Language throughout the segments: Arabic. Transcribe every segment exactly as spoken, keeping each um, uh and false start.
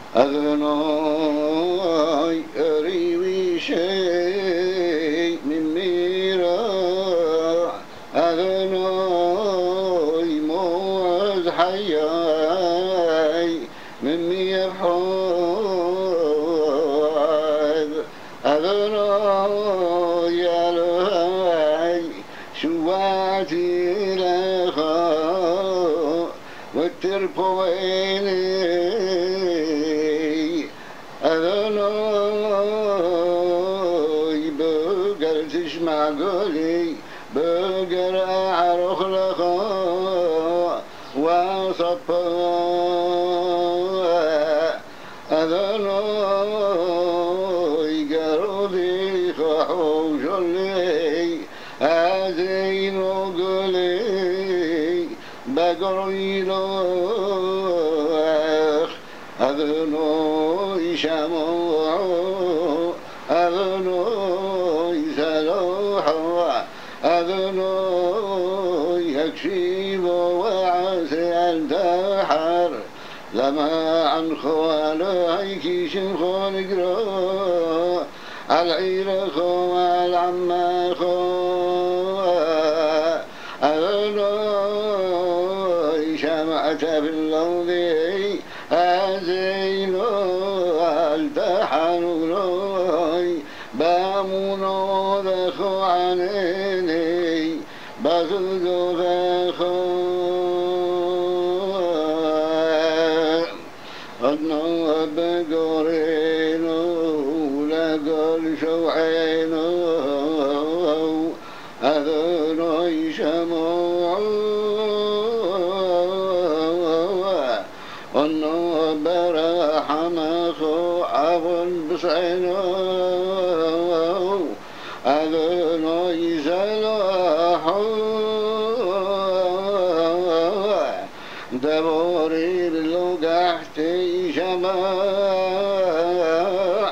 أذناي أريوي شيء من ميرا أذناي موعد حياي من مير حوض أذناي يا لهاي شواتي لخا والتربويني أذناي بقر تسمع قولي بقر أعرف لخا وصفا أذناي قرضي خحوش اللي أزين قولي بقري لخ أذناي شموع أذناي سلوح أذناي يكشف وعسى الدحر لما عن خواليك شنخون قرا العير خو العم خو أذناي شمعت باللوذي أزين الدحر لوي بامونو ذخو عنيني بغدو ذخو أدنو بقرينو لقل شوعينو أذناي شموع أنو برحم خو عفن بصعينو أذناي سلاحو دبوري باللقحتي شماع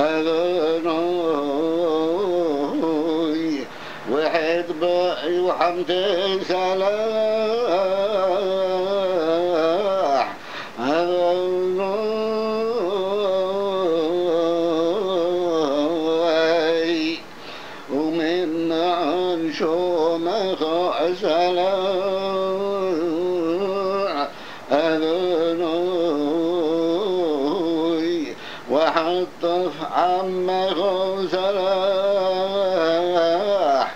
أذناي وحد بقي وحمد سلاح أذناي ومن عن شومخ سلاح أذناي وحطف عمه سلاح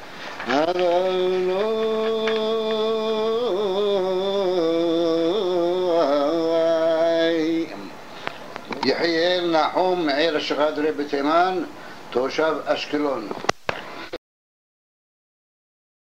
أذناي يحيي النحوم عير الشغادري بتيمان توشاب أشكلون.